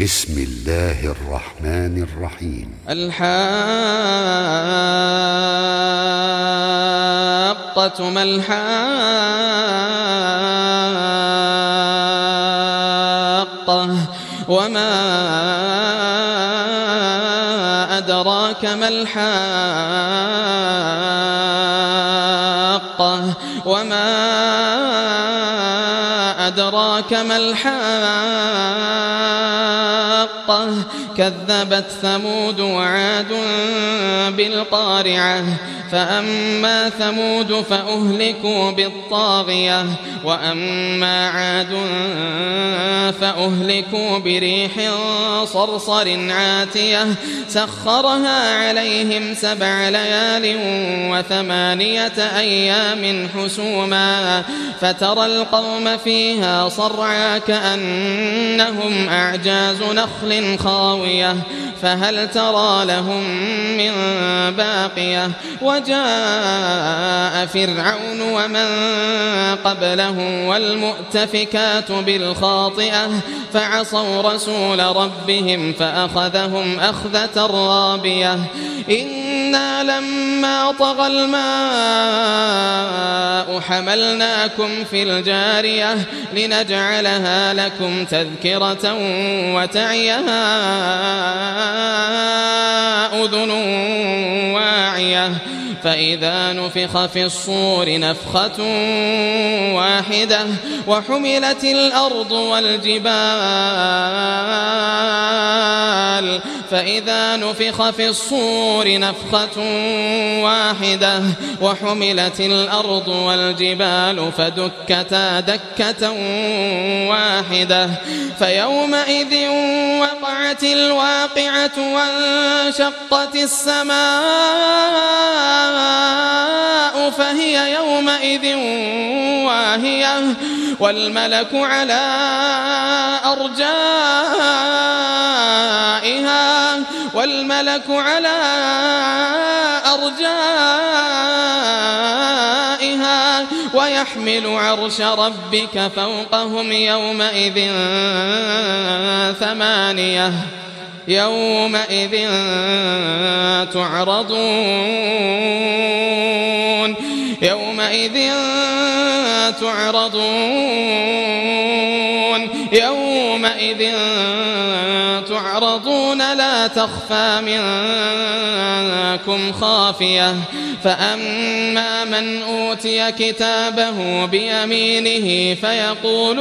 بسم الله الرحمن الرحيم. الحاقة ما الحاقة وما أدراك ما الحاقة وما أدراك ما الحاقة كذبت ثمود وعاد بالقارعة فأما ثمود فأهلكوا بالطاغية وأما عاد فأهلكوا بريح صرصر عاتية سخرها عليهم 7 ليال و8 أيام حسوما فترى القوم فيها صرعى كأنهم أعجاز نخل خاوية فهل ترى لهم من باقية وجاء فرعون ومن قبله والمؤتفكات بالخاطئة فعصوا رسول ربهم فأخذهم أخذة رابية إنا لما طغى الماء حملناكم في الجارية لنجعلها لكم تذكرة وتعيها أذن واعية فإذا نفخ في الصور نفخة واحدة وحملت الأرض والجبال فإذا نفخ في الصور نفخة واحدة وحملت الأرض والجبال فدكتا دكة واحدة فيومئذ وقعت الواقعة وانشقت السماء فهي يومئذ واهية والملك على أرجائها ويحمل عرش ربك فوقهم يومئذ 8 يومئذ تعرضون لا تخفى منكم خافية فأما من أوتي كتابه بيمينه فيقول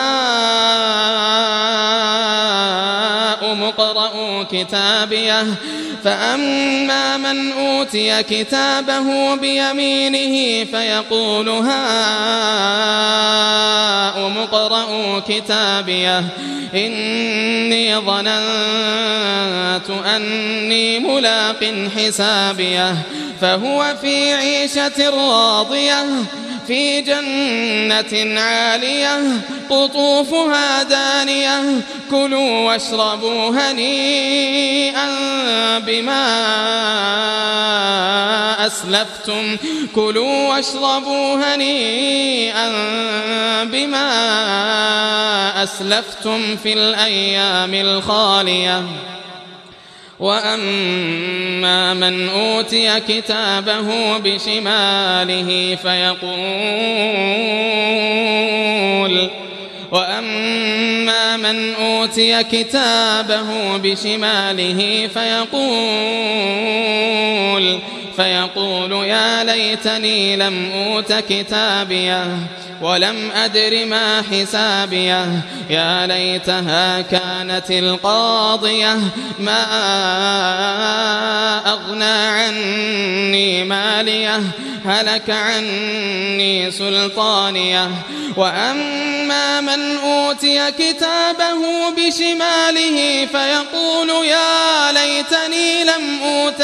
هاؤم اقرءوا كتابيه فأما من أوتي كتابه بيمينه فيقول هاؤم اقرءوا كتابيه إني ظننت أني ملاق حسابيه فهو في عيشة راضية في جنة عالية قطوفها دانية كلوا واشربوا هنيئا بما أسلفتم في الأيام الخالية وأما من أوتي كتابه بشماله فيقول يا ليتني لم أوت كتابيه ولم أدر ما حسابيه يا ليتها كانت القاضية ما أغنى عني ماليه هلك عني سلطانيه وأما من أوتي كتابه بشماله فيقول يا ليتني لم أوت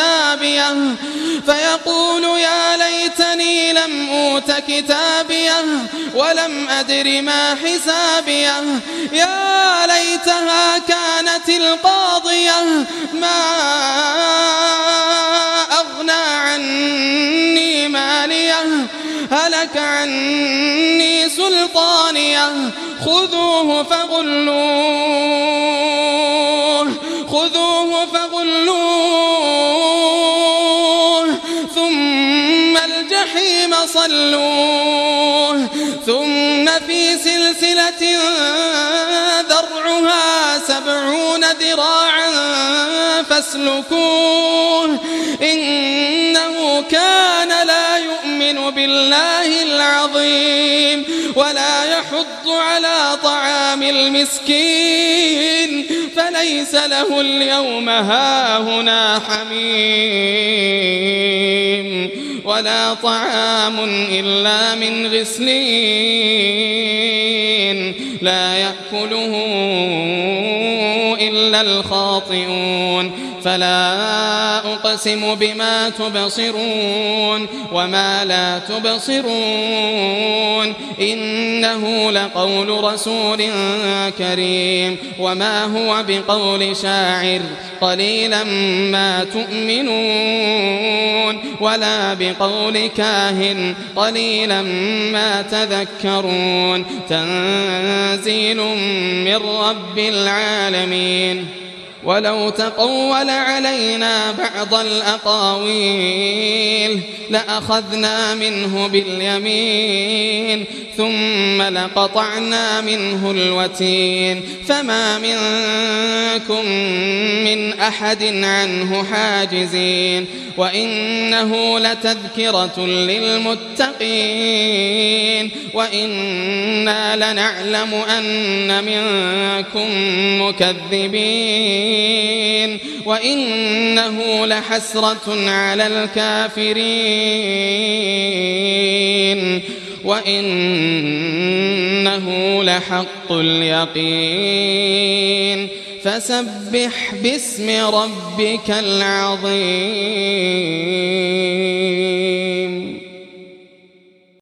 كتابيه ولم أدر ما حسابيه يا ليتها كانت القاضية ما أغنى عني ماليه هلك عني سلطانيه خذوه فغلوه خذوه فغلوه ثم الجحيم صلوه ثم في سلسلة ذرعها 70 ذراعا فاسلكوه إنه كان لا يؤمن بالله العظيم ولا يحض على طعام المسكين فليس له اليوم هاهنا حميم ولا طعام إلا من غسلين لا يأكله إلا الخاطئون فلا أقسم بما تبصرون وما لا تبصرون إنه لقول رسول كريم وما هو بقول شاعر قليلا ما تؤمنون ولا بقول كاهن قليلا ما تذكرون تنزيل من رب العالمين ولو تقول علينا بعض الأقاويل لأخذنا منه باليمين ثم لقطعنا منه الوتين فما منكم من أحد عنه حاجزين وإنه لتذكرة للمتقين وإنا لنعلم أن منكم مكذبين وإنه لحسرة على الكافرين وإنه لحق اليقين فسبح باسم ربك العظيم.